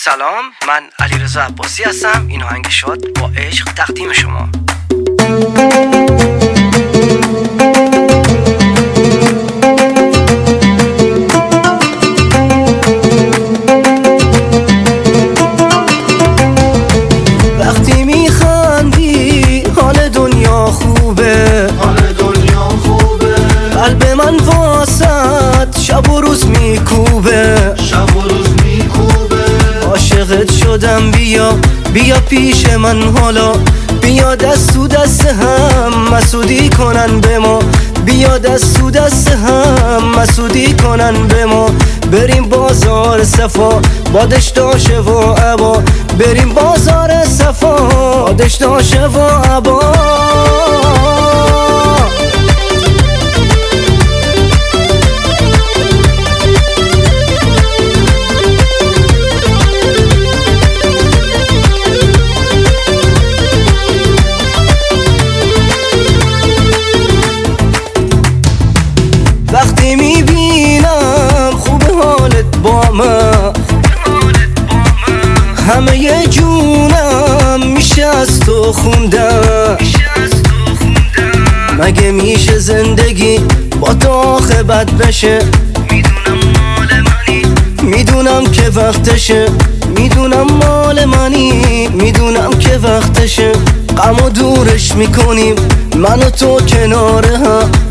سلام، من علیرضا عباسی هستم. این آهنگ شاد با عشق تقدیم شما. وقتی میخندی حال دنیا خوبه، قلب من واسط شب و روز میکوبه، عاشقت شدم. بیا پیش من حالا، بیا دست تو دست هم مسودی کنن به ما، بیا دست تو دست هم مسودی کنن به ما. بریم بازار صفا با دشتاشه و عبا، بریم بازار صفا با دشتاشه و عبا. وقتی میبینم خوب حالت با من، همه ی جونم میشه از تو خوندم. مگه میشه زندگی با تو آخه بد بشه؟ میدونم مال منی، میدونم که وقتشه، میدونم مال منی، میدونم که وقتشه. غمو دورش میکنیم من و تو کناره هم،